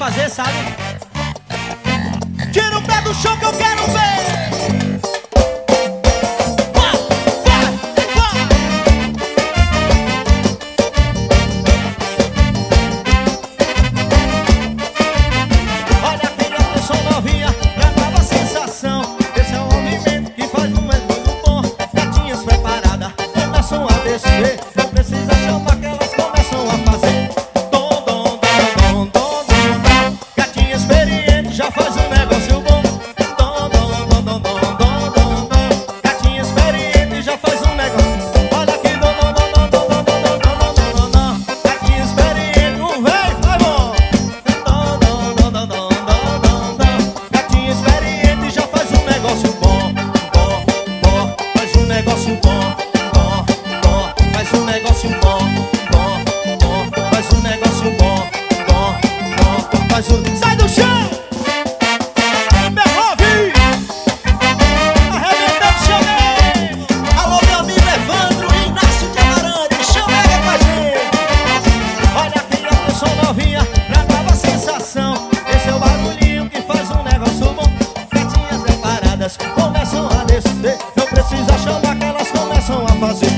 fazer, sabe? Tira o pé do chão que eu quero ver. Não precisa chamar que elas começam a fazer dom, dom, dom, dom, dom, dom. Gatinha experiente já faz um negócio bom. Dom, dom, dom, dom, dom, dom, dom, dom. Gatinha experiente já faz um negócio. Olha aqui, dom, dom, dom, dom, dom, dom, dom, dom, dom, dom. Gatinha experiente, vem, vai bom. Dom, dom, dom, dom, dom, dom, dom. Gatinha experiente já faz um negócio bom. Bom, bom, faz um negócio bom. Faz um negócio bom, bom, bom. Faz um negócio bom, bom, bom. Faz um... Sai do chão! Berrove! Arrebentando o chão mesmo! Alô, meu amigo Evandro e Inácio de Amarante, chama com a gente! Olha quem é a pessoa novinha pra nova sensação. Esse é o barulhinho que faz um negócio bom. Gatinhas separadas começam a descer. Não precisa chamar que elas começam a fazer.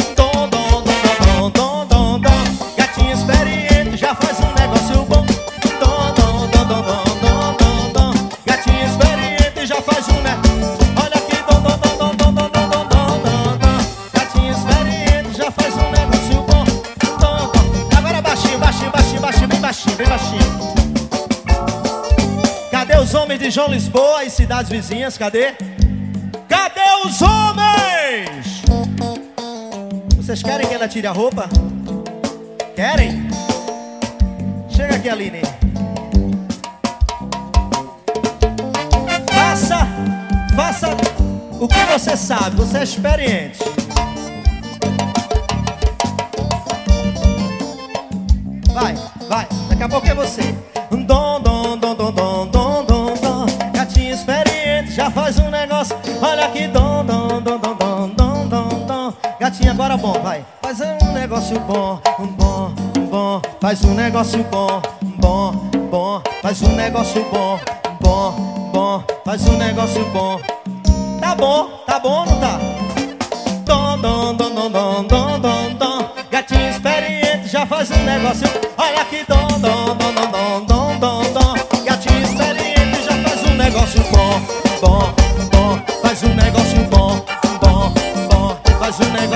Bem baixinho. Cadê os homens de João Lisboa e cidades vizinhas? Cadê? Cadê os homens? Vocês querem que ela tire a roupa? Querem? Chega aqui, Aline. Faça o que você sabe. Você é experiente. Vai, daqui a pouco é você. Dom, dom, dom, dom, dom, dom, dom, dom. Gatinha experiente já faz um negócio. Olha aqui, dom, dom, dom, dom, dom, dom, dom, dom. Gatinha agora bom, vai. Faz um negócio bom, bom, bom. Faz um negócio bom, bom, bom. Faz um negócio bom, bom, bom. Faz um negócio bom. Tá bom, não tá? Dom, dom, dom, dom, dom, dom, dom, dom. Gatinha experiente já faz um negócio. Olha aqui, dom, dom, dom, dom, dom, dom, dom. Gatinha experiente já faz um negócio bom, bom, bom. Faz um negócio bom, bom, bom. Faz um negócio